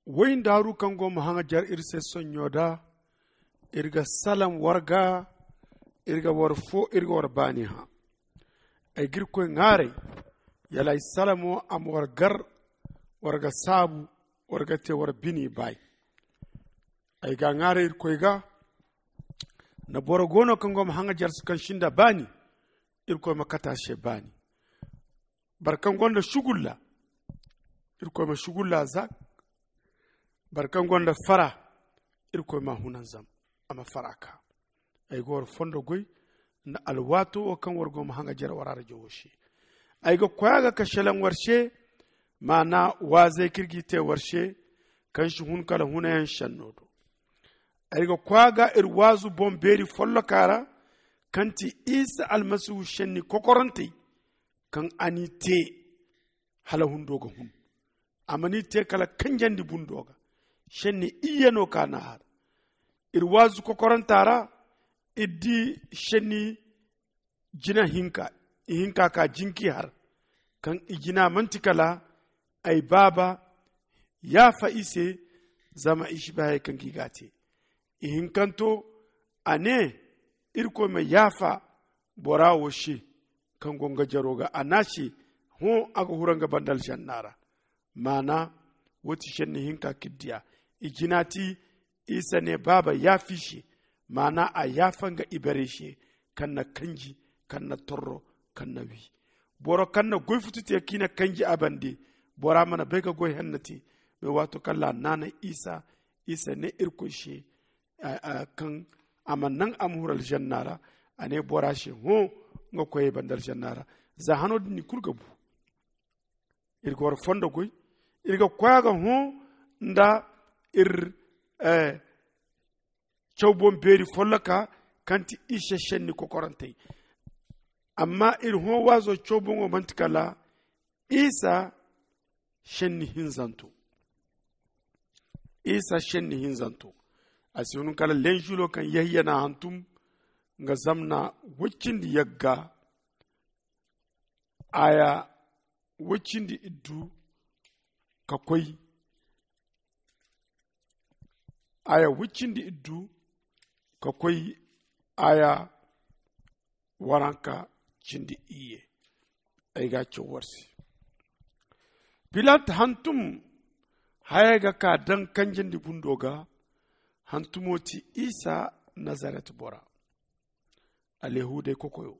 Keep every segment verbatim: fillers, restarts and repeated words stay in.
wayin daru kango mahanga jar irse sonyoda irga salam warga irga warfo irga warbani ha ay gir koy ngare yalay salamo am wargar warga sabu warga te war bini bay ay ga ngare ir koy ga na boro gono kango mahanga jar kan shinda bani ir koy makata she bani barkan gonda shugulla ir koy ma shugulla zak barkan gonda fara ir koy ma hunan zam ama faraka ay gor fondo goy na alwato o kan wargo ma hanga jara warara jowoshi ay go koyaga ka shelan warshe mana waze kirgite warshe kan shi hun kala hunayan shannodo ay go koyaga ir wazu bomberi follo kara kanti isa almasu shenni kokoronti kan anite hala hundoga hun amani te kala kanjandi bundoga shenni iyano kana har irwazu kokorantara iddi shenni jina hinka hinka ka jinki har kan ijina mantikala ay baba ya faise zama ishbahay kan gigate ihinkanto ane irko me yafa bora woshi kan gonga jaroga anashi ho aga huranga bandal jannara mana woti shenni hinka kiddiya ijinati isa ne baba ya fishe mana a yafanga ibare shi kan na kanji kan na torro kan na wi boro kan na goy futute kina kanji abande bora mana bai ga goy hannati be wato kala nana isa isa ne irko shi kan amannan amhural jannara ane bora shi ho ngo koy bandal jannara za hanodi ni kurgabu irgo war fondo goy irgo koyaga ho nda ir eh chawbon beri follaka kanti ishe shenni ko korantay amma ir ho wazo chawbon o mantikala isa shenni hinzanto isa shenni hinzanto asunun kala lenjulo kan yahyana hantum nga zamna wuccindi yagga aya wuccindi iddu ka koy aya wuccindi iddu ka koy aya waranka cindi iye ay ga warsi pilat hantum hayaga ka dan kanjindi bundoga hantumoti isa nazaret bora alyahude kokoyo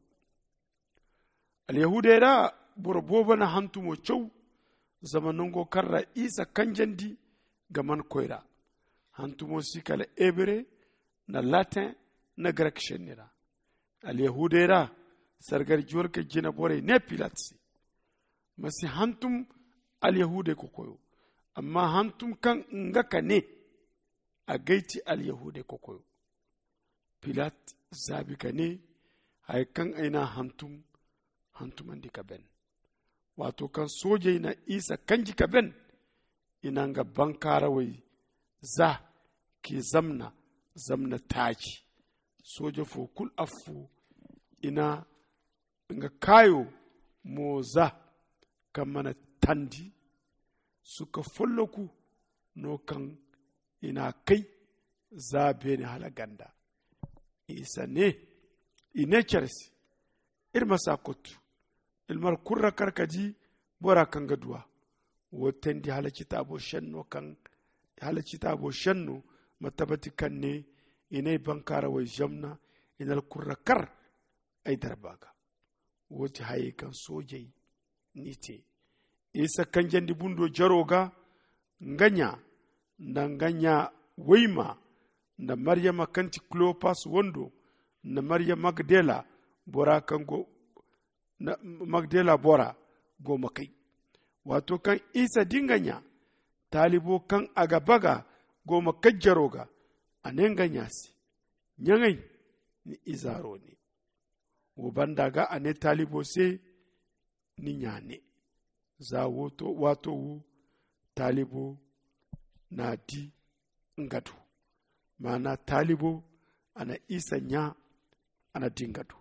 alyahude da boroboba na hantumo chow zamanongo karra isa kanjandi gaman koyra hantumo sikala ebre na latin na grek shenira alyahude da sargar jorka jina bore ne pilatsi masi hantum alyahude kokoyo amma hantum kan ngaka ne a gaiti alyahude kokoyo pilat zabi ka ne hay kan aina hantum hantum andi ka ben wato kan soje na isa kanji ka ben ina nga bankara wai za ki zamna zamna taji soje fo kul afu ina nga kayo mo za kamana tandi suka folloku no kan ina kai zabe ne halaganda isa ne ine charsi irma sakotu ilmar kurra karkaji bora kan gaduwa wotendi hala kitabo shenno kan hala kitabo shenno matabati kan ne ine bankara wai jamna inal kurra kar ay darbaga woti haye kan sojai nite isa kan jandi bundo jaroga nganya na nganya weima na maryama kanti clopas wondo na maryam magdela bora kango na magdela bora go makai wato kan isa dinganya talibo kan agabaga go makajjaroga anenganya si nyangai ni izaro ne wobandaga ane talibo se ni nyane za woto wato wu talibo na di ngadu mana talibo ana isa nya ana dingadu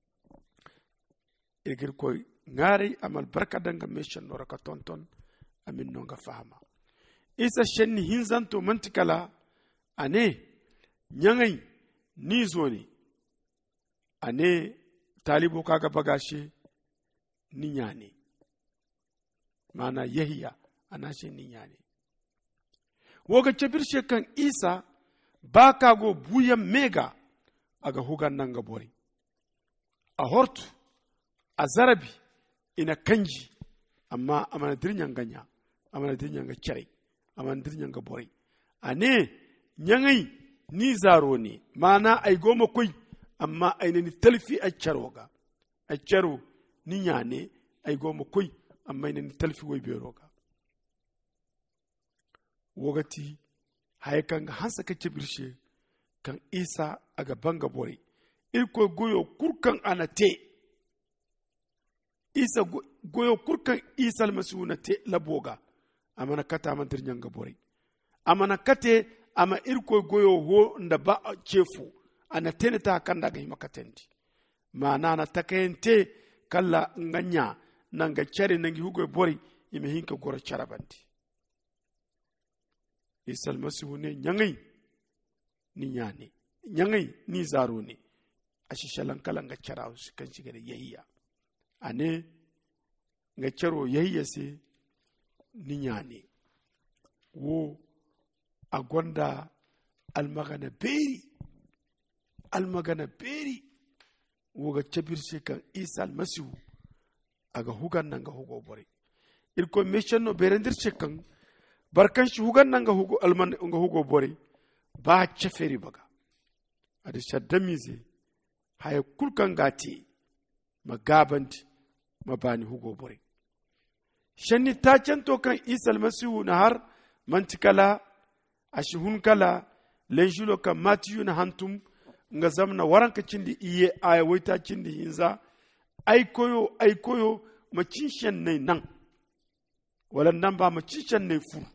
egir koy ngari amal barka danga mission no raka tonton amin no nga fahama isa shenni hinzanto mantikala ane nyangai ni zone ane talibo kaga bagashe ni nyane mana yahiya anashe ni nyane woga cebirshe kan isa baka go buya mega aga hugan nanga bori a hortu a zarabi ina kanji amma amana dirnyan ganya amana dirnyan ga cire amana dirnyan ga bori ane nyangai ni zaro ne mana ai goma koi amma ai ni talfi a caroga a caro ni nyane ai goma koi amma ai ni talfi wai beroga wogati haikan hansa kake birshe kan isa aga banga bori irko goyo kurkan anate isa goyo kurkan isa almasihu na te laboga amana kata man tirnyanga bori amana kate ama irko goyo ho nda ba chefu anate ne ta kanda ga himakatenti mana na takente kala nganya nanga chari nangi hugo bori ime hinka gora charabanti isa almasihu ne nyangai ni nyane nyangai ni zaro ne ashishalan kala nga chara kan shiga da yahiya ane nga charo yahiya se ni nyane wo agonda almagana beri almagana beri wo ga chabirse kan isa almasihu aga hugan nanga hugo bore irko mission no berendir kan barkan shi hugan nanga hugo alman nga hugo bore ba cheferi baga adi shaddamize haya kulkan gati magabanti mabani hugo bore shanni ta canto kan isa almasihu na har mantikala ashihun kala lenjulo kan matiyu na hantum nga zamna waranka cindi iye aya waita cindi hinza ay koyo ay koyo macinshen ne nan wala nan ba macinshen ne fu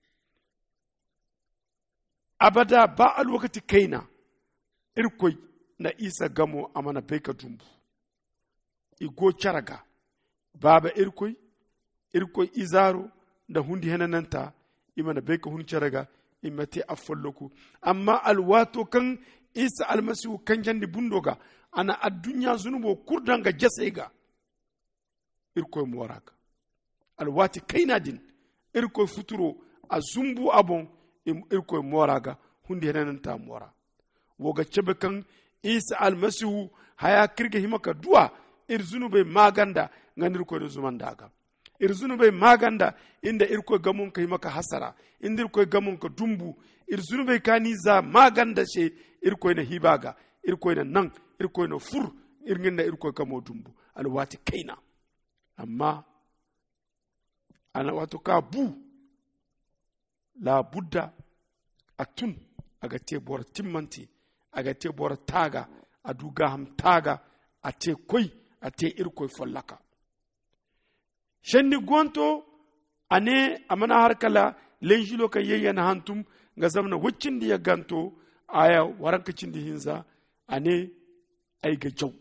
abada ba al wakati kaina irkoi na isa gamo amana beka dumbu igo charaga baba irkoi irkoi izaro da hundi henananta imana beka hun charaga imate afalloku amma alwato kan isa almasihu kan jandi bundoga ana addunya zunubo kurdanga jasega irkoi muwaraka alwati kaina din irkoi futuro azumbu abon irkoi muwaraga hundi henananta muwara woga cebe kan isa almasihu haya kirge himaka duwa irzunube maganda nganir ko zumandaga irzunube maganda inda irko gamun ka himaka hasara inda irko gamun ka dumbu irzunube kaniza maganda she irko na hibaga irko na nan irko na fur irginda irko kamo dumbu alwati kaina amma ana wato ka bu la budda atun aga te bor timmanti aga te bor taga aduga ham taga ate koi ate irkoi fallaka shenni gonto ane amana harkala lenjilo kan yeyana hantum ga zamna waccindi ya ganto aya waranka cindi hinza ane ay ga jaw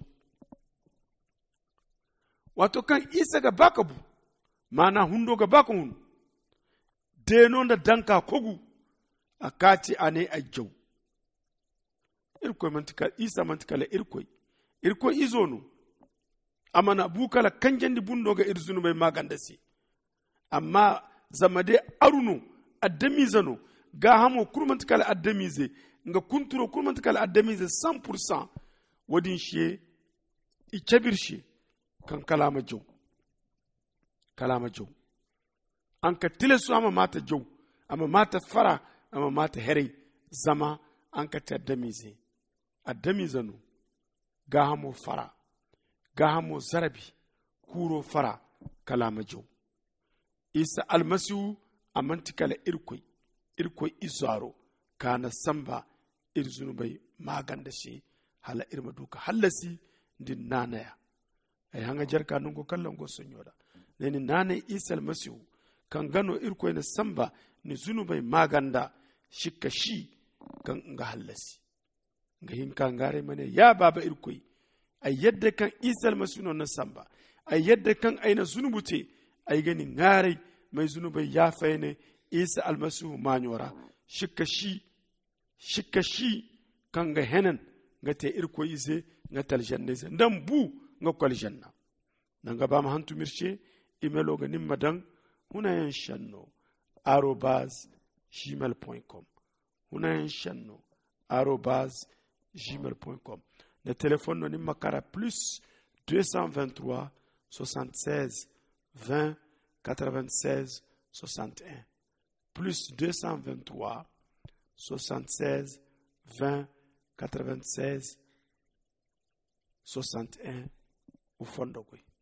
wato kan isa ga bakabu mana hundo ga baka hun deno da danka kogu akati ane ay jaw irkoi mantika isa mantikala irkoi irkoi izono amana bukala kanjandi bundoga irzunu mai magandasi amma zamade aruno addamizano ga hamo kurmantikala addamize nga kunturo kurmantikala addamize cent pour cent wadin shiye ichabirshi kan kalama jow kalama jow anka tilesu ama mata jow ama mata fara ama mata herey zama anka ta addamize addamizano ga hamo fara ga hamo zarabi kuro fara kalama jow isa almasihu amantikala irkoi irkoi izaro kana samba irzunubai maganda shi hala irma duka halasi din nanaya ay hanga jarka nungo kallon go sonyoda neni nane isa almasihu kan gano irkoi na samba ni zunubai maganda shikka shi kan nga halasi nga hinka ngare mane ya baba irkoi ay yadda kan isa almasihu na samba ay yadda kan aina zunubute ay gani ngare mai zunubai ya fayne isa almasihu manyora shikka shi shikka shi kanga henen nga te irko ize nga tal janne ze ndam bu nga kwal janna nanga bam hantu mirche imelo ga nimma dan huna yan shanno arobase gmail point com huna yan shanno arobase gmail point com le téléphone no nimma kara plus deux cent vingt-trois soixante-seize vingt quatre-vingt-seize soixante et un plus deux cent vingt-trois soixante-seize vingt quatre-vingt-seize soixante et un au fond de